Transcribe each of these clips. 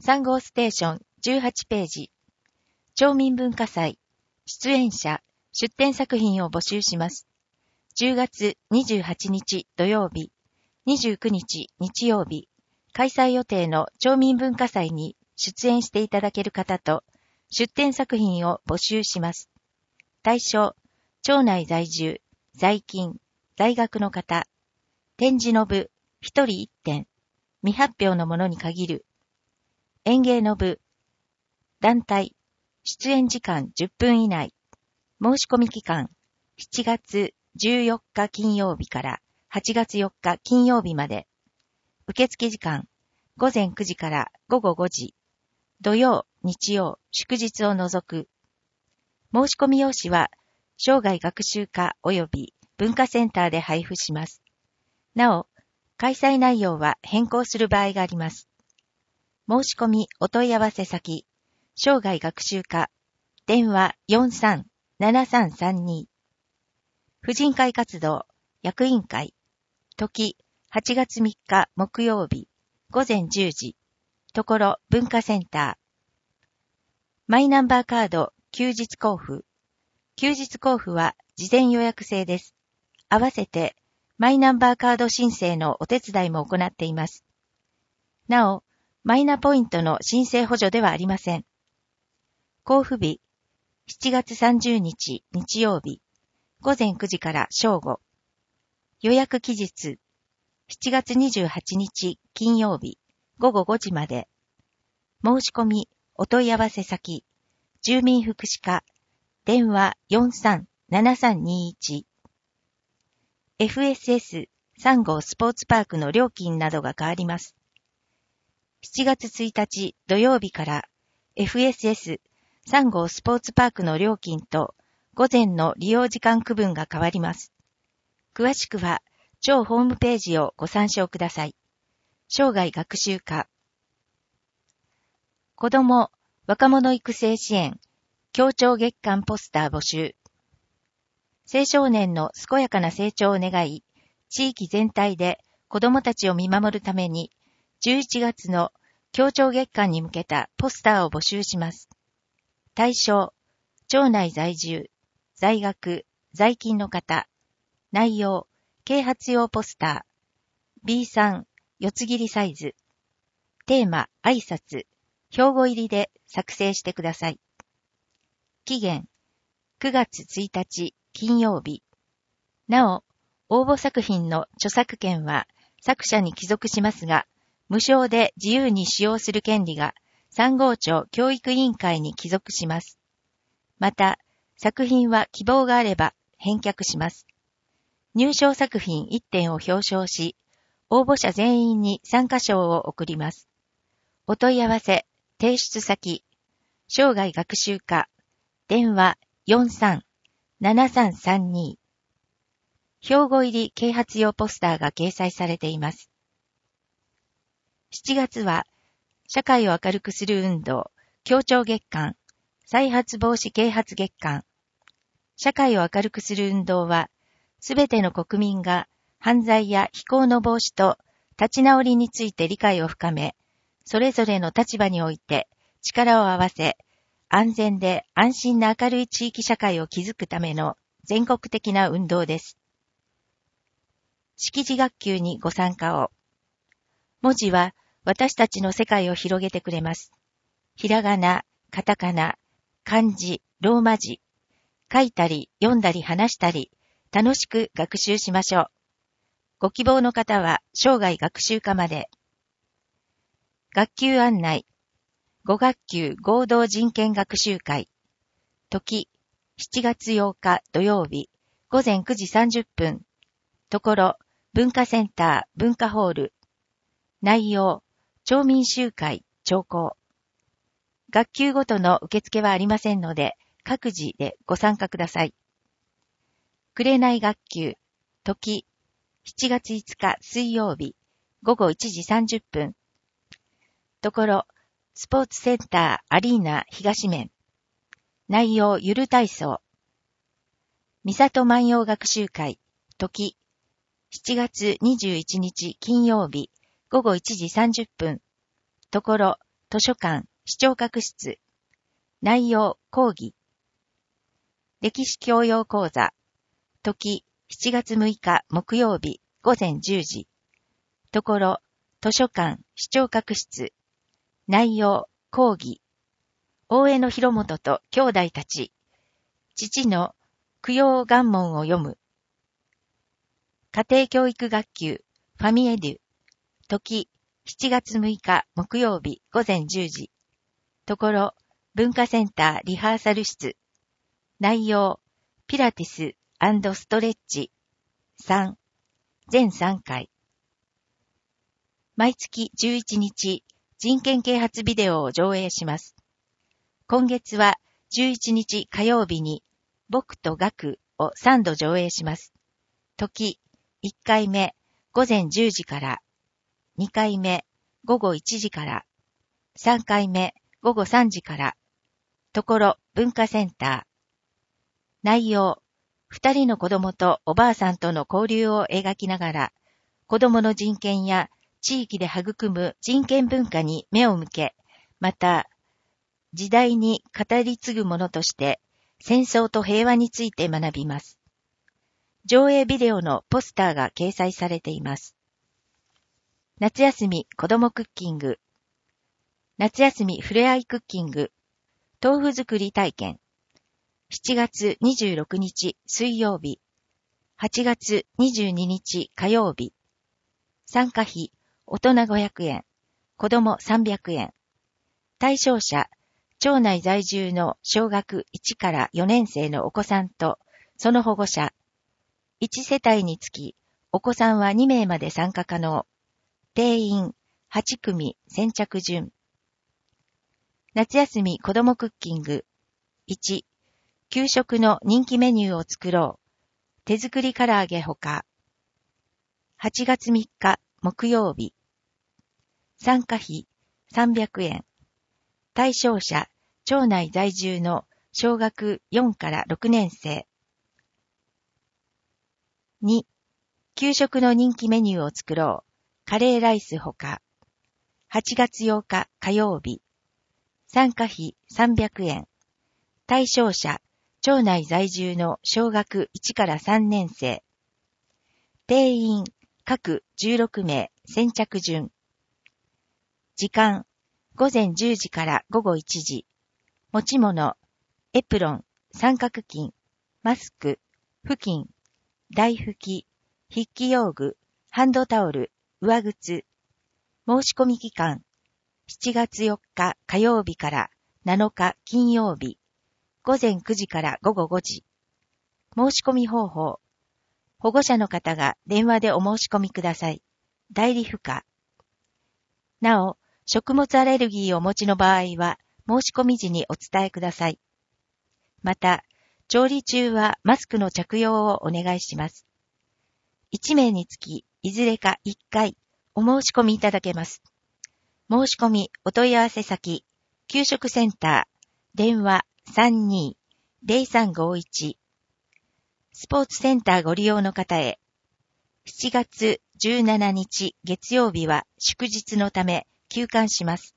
3号ステーション18ページ。町民文化祭、出演者、出展作品を募集します。10月28日土曜日、29日日曜日、開催予定の町民文化祭に出演していただける方と、出展作品を募集します。対象、町内在住、在勤、在学の方、展示の部、1人1点、未発表のものに限る。演芸の部、団体、出演時間10分以内。申し込み期間、7月14日金曜日から8月4日金曜日まで。受付時間、午前9時から午後5時。土曜、日曜、祝日を除く。申し込み用紙は、生涯学習課及び文化センターで配布します。なお、開催内容は変更する場合があります。申し込みお問い合わせ先、生涯学習課、電話 43-7332。婦人会活動、役員会、時、8月3日木曜日、午前10時、ところ文化センター。マイナンバーカード、休日交付。休日交付は事前予約制です。合わせて、マイナンバーカード申請のお手伝いも行っています。なお、マイナポイントの申請補助ではありません。交付日、7月30日日曜日、午前9時から正午。予約期日、7月28日金曜日、午後5時まで。申し込み、お問い合わせ先、住民福祉課、電話 43-7321。FSS3 号スポーツパークの料金などが変わります。7月1日土曜日から FSS3 号スポーツパークの料金と午前の利用時間区分が変わります。詳しくは町ホームページをご参照ください。生涯学習課。子ども・若者育成支援、協調月間ポスター募集。青少年の健やかな成長を願い、地域全体で子どもたちを見守るために、11月の協調月間に向けたポスターを募集します。対象、町内在住、在学、在勤の方。内容、啓発用ポスター。B3、四つ切りサイズ。テーマ、挨拶。標語入りで作成してください。期限、9月1日金曜日。なお、応募作品の著作権は作者に帰属しますが、無償で自由に使用する権利が3号町教育委員会に帰属します。また、作品は希望があれば返却します。入賞作品1点を表彰し、応募者全員に参加賞を送ります。お問い合わせ、提出先、生涯学習課、電話 43-7332。標語入り啓発用ポスターが掲載されています。7月は、社会を明るくする運動、協調月間、再発防止啓発月間。社会を明るくする運動は、すべての国民が犯罪や非行の防止と立ち直りについて理解を深め、それぞれの立場において力を合わせ、安全で安心な明るい地域社会を築くための全国的な運動です。識字学級にご参加を。文字は私たちの世界を広げてくれます。ひらがな、カタカナ、漢字、ローマ字。書いたり、読んだり話したり、楽しく学習しましょう。ご希望の方は生涯学習課まで。学級案内。5学級合同人権学習会。時、7月8日土曜日、午前9時30分。ところ、文化センター文化ホール。内容、町民集会、聴講。学級ごとの受付はありませんので、各自でご参加ください。紅学級、時、7月5日水曜日、午後1時30分。ところ、スポーツセンターアリーナ東面。内容ゆる体操。三郷万葉学習会、時、7月21日金曜日、午後1時30分。ところ、 図書館、視聴覚室。内容、講義。歴史教養講座。時、7月6日木曜日午前10時。ところ、図書館、視聴覚室。内容、講義。大江広元と兄弟たち。父の供養願文を読む。家庭教育学級、ファミエデュ。時、7月6日木曜日午前10時。ところ、文化センターリハーサル室。内容、ピラティス&ストレッチ。3、全3回。毎月11日、人権啓発ビデオを上映します。今月は11日火曜日に、僕と学を3度上映します。時、1回目、午前10時から、2回目、午後1時から、3回目、午後3時から、ところ、文化センター。内容、2人の子供とおばあさんとの交流を描きながら、子供の人権や地域で育む人権文化に目を向け、また、時代に語り継ぐものとして、戦争と平和について学びます。上映ビデオのポスターが掲載されています。夏休み子供クッキング。夏休みふれあいクッキング。豆腐作り体験。7月26日水曜日。8月22日火曜日。参加費、大人500円。子供300円。対象者、町内在住の小学1から4年生のお子さんと、その保護者。1世帯につき、お子さんは2名まで参加可能。定員、8組、先着順。夏休み子供クッキング。1、給食の人気メニューを作ろう。手作り唐揚げほか。8月3日、木曜日。参加費、300円。対象者、町内在住の小学4から6年生。2、給食の人気メニューを作ろう。カレーライスほか。8月8日火曜日。参加費300円。対象者、町内在住の小学1から3年生。定員、各16名、先着順。時間、午前10時から午後1時。持ち物、エプロン、三角巾、マスク、布巾、台拭き、筆記用具、ハンドタオル、上靴。申し込み期間、7月4日火曜日から7日金曜日。午前9時から午後5時。申し込み方法。保護者の方が電話でお申し込みください。代理不可。なお、食物アレルギーをお持ちの場合は、申し込み時にお伝えください。また、調理中はマスクの着用をお願いします。1名につき、いずれか1回、お申し込みいただけます。申し込み、お問い合わせ先、給食センター、電話 32-0351。スポーツセンターご利用の方へ。7月17日月曜日は祝日のため休館します。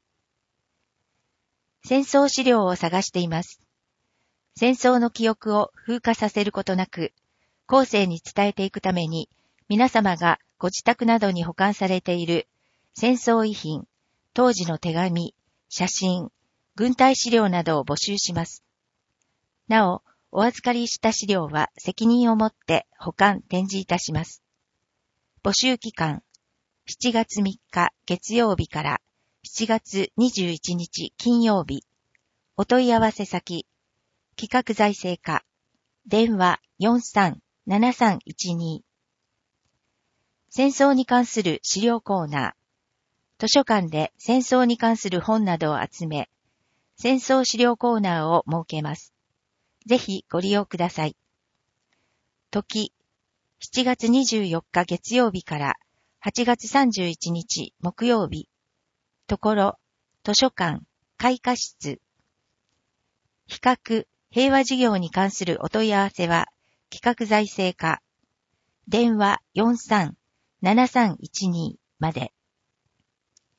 戦争資料を探しています。戦争の記憶を風化させることなく、後世に伝えていくために、皆様がご自宅などに保管されている戦争遺品、当時の手紙、写真、軍隊資料などを募集します。なお、お預かりした資料は責任を持って保管・展示いたします。募集期間、7月3日月曜日から7月21日金曜日。お問い合わせ先、企画財政課、電話 43-7312。戦争に関する資料コーナー。図書館で戦争に関する本などを集め、戦争資料コーナーを設けます。ぜひご利用ください。時、7月24日月曜日から8月31日木曜日。ところ、図書館、開花室。比較、平和事業に関するお問い合わせは、企画財政課。電話 43-7312 まで。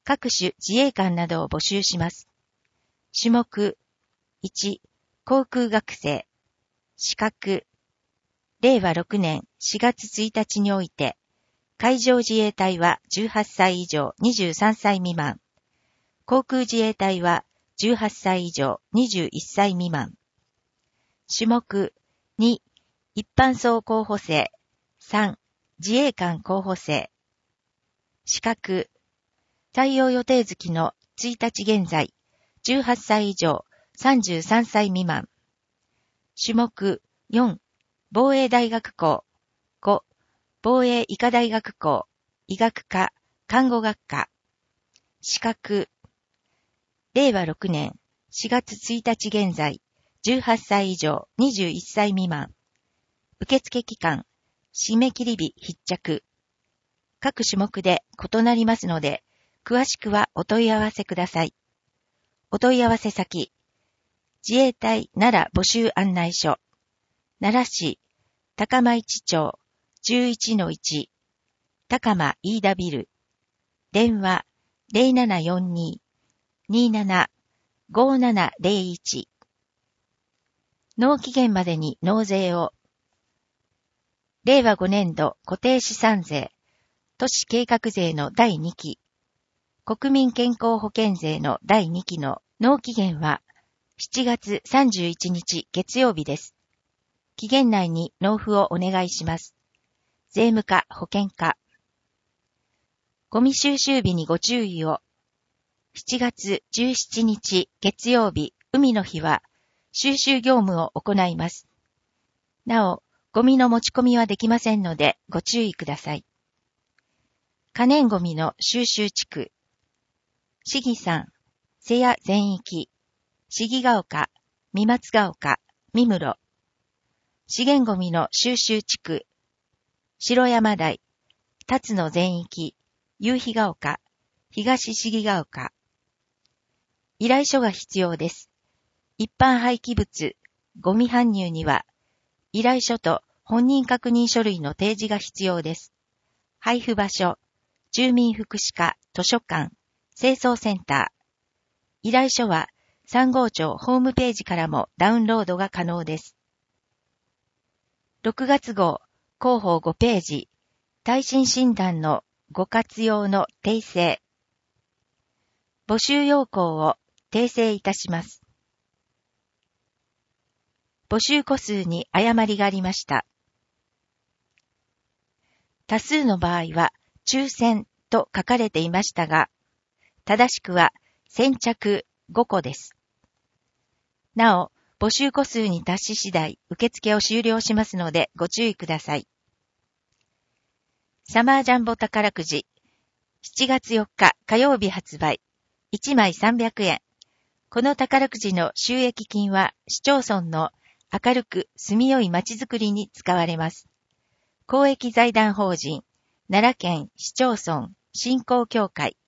各種自衛官などを募集します。種目、1、航空学生。資格、令和6年4月1日において、海上自衛隊は18歳以上23歳未満。航空自衛隊は18歳以上21歳未満。種目、2、一般曹候補生。3、自衛官候補生。資格、採用予定月の1日現在、18歳以上33歳未満。種目、4、防衛大学校。5、防衛医科大学校、医学科、看護学科。資格、令和6年4月1日現在、18歳以上21歳未満。受付期間、締め切り日必着。各種目で異なりますので、詳しくはお問い合わせください。お問い合わせ先、自衛隊奈良募集案内所、奈良市、高間一町 11-1、高間飯田ビル、電話 0742-275701。納期限までに納税を。令和5年度固定資産税、都市計画税の第2期、国民健康保険税の第2期の納期限は7月31日月曜日です。期限内に納付をお願いします。税務課、保険課。ゴミ収集日にご注意を。7月17日月曜日、海の日は収集業務を行います。なお、ゴミの持ち込みはできませんのでご注意ください。可燃ゴミの収集地区。市議山、瀬谷全域、市議ヶ丘、三松ヶ丘、三室。資源ゴミの収集地区。城山台、辰野全域、夕日ヶ丘、東市議ヶ丘。依頼書が必要です。一般廃棄物、ゴミ搬入には、依頼書と本人確認書類の提示が必要です。配布場所、住民福祉課、図書館、清掃センター。依頼書は3号庁ホームページからもダウンロードが可能です。6月号、広報5ページ、耐震診断のご活用の訂正。募集要項を訂正いたします。募集個数に誤りがありました。多数の場合は抽選と書かれていましたが、正しくは先着5個です。なお、募集個数に達し次第、受付を終了しますのでご注意ください。サマージャンボ宝くじ、7月4日火曜日発売、1枚300円。この宝くじの収益金は市町村の明るく住みよい街づくりに使われます。公益財団法人、奈良県市町村振興協会、